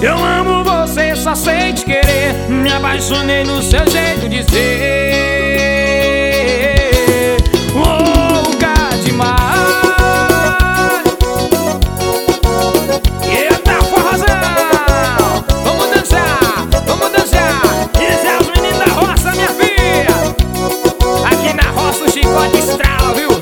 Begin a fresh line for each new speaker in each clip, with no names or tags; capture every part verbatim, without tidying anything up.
Eu amo você, só sei te querer. Me apaixonei no seu jeito de ser. Louca demais. Eita, forrozão! Vamos dançar, vamos dançar. Isso é os meninos da roça, minha filha. Aqui na roça o chicote estrala, viu?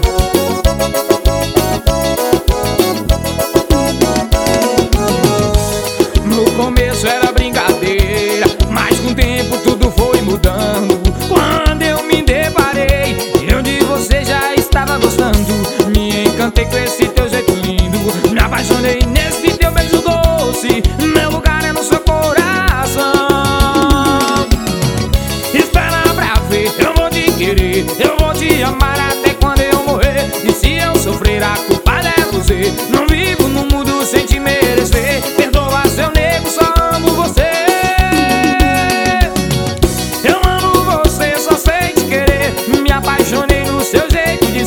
No começo era brincadeira, mas com o tempo tudo foi mudando. Quando eu me deparei, eu de você já estava gostando. Me encantei com esse teu jeito lindo, me apaixonei nesse teu beijo doce. Meu lugar é no seu coração. Espera pra ver, eu vou te querer, eu vou te amar até quando eu morrer. E se eu sofrer, a culpa é você. Não vivo no mundo sem te merecer. Perdoa, seu nego, só amo você. Eu amo você, só sei te querer. Me apaixonei no seu jeito de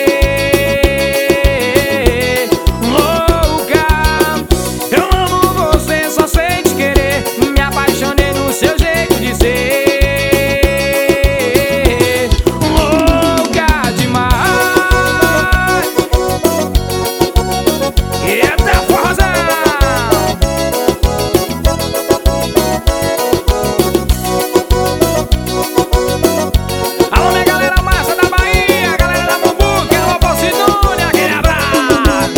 ser. Louca. Eu amo você, só sei te querer. Me apaixonei no seu jeito de ser. Louca demais. Eita, forrozão! Alô, minha galera massa da Bahia, galera da Bumbuque, alô, Posidônia, aquele abraço.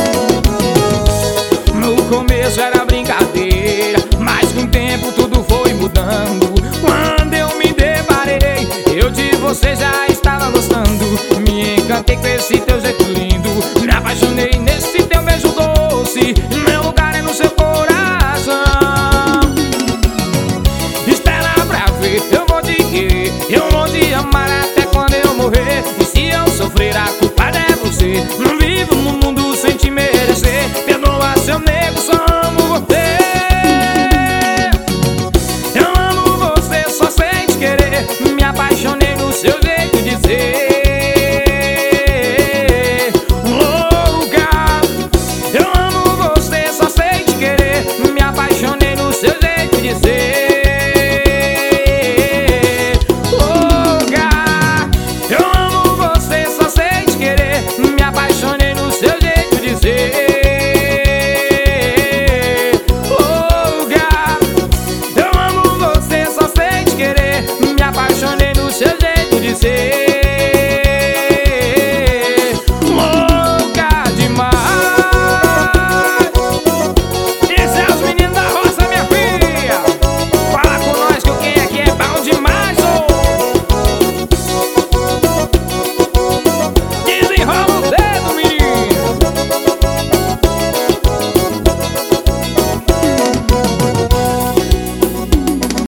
No começo era brincadeira, mas com o tempo tudo foi mudando. Quando eu me deparei, eu de você já estava gostando. Me encantei com esse teu jeito lindo, me apaixonei nesse teu beijo doce.